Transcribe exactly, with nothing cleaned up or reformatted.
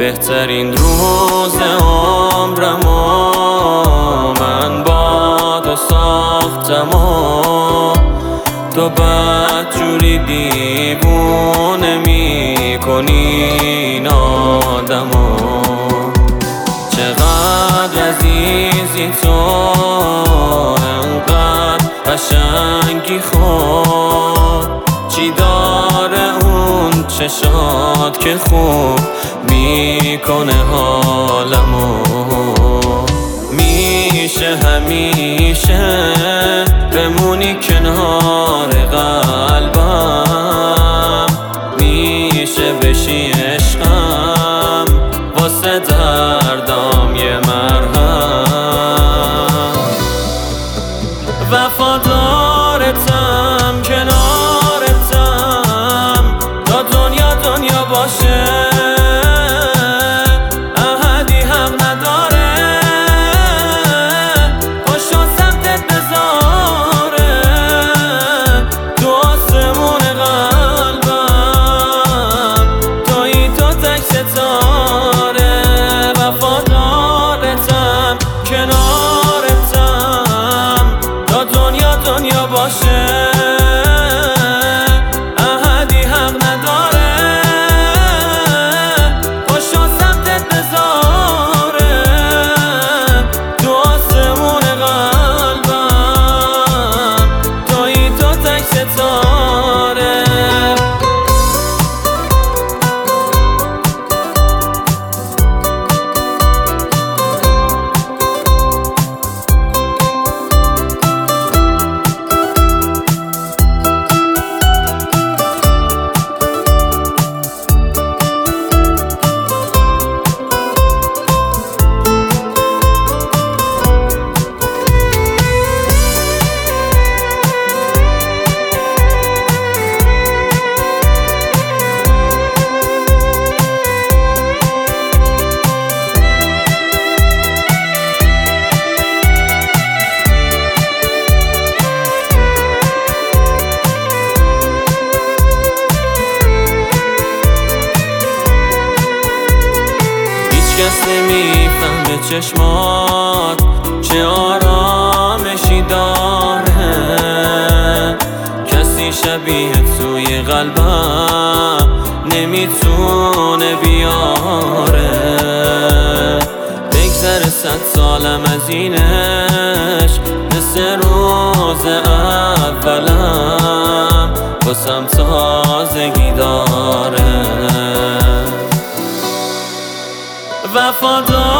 بهترین روز عمرمو من با تو ساختم و تو بدجوری دیوونه میکنی این آدمو. چقدر عزیزی تو، انقدر قشنگی خود، چی داره اون چشات که خوب میکنه حالمو. میشه همیشه بمونی کنار قلبم، میشه بشی عشقم واسه دردام یه مرهم. وفادارتم کنارتم تا دنیا دنیا باشه، احدی حق نداره پاشو سمتت بذاره تو آسمون قلبم، تویی تو تک ستاره. وفادارتم کنارتم تا دنیا دنیا باشه، احدی حق نداره پاشو سمتت بذاره تو آسمون قلبم، تویی تو تک ستاره. کس نمیفهمه چشمات چه آرامشی داره، کسی شبیه توی قلبم نمیتونه بیاره. بگذره صد سالم از اینش مثل روز اولم واسم تازگی داره. وفادار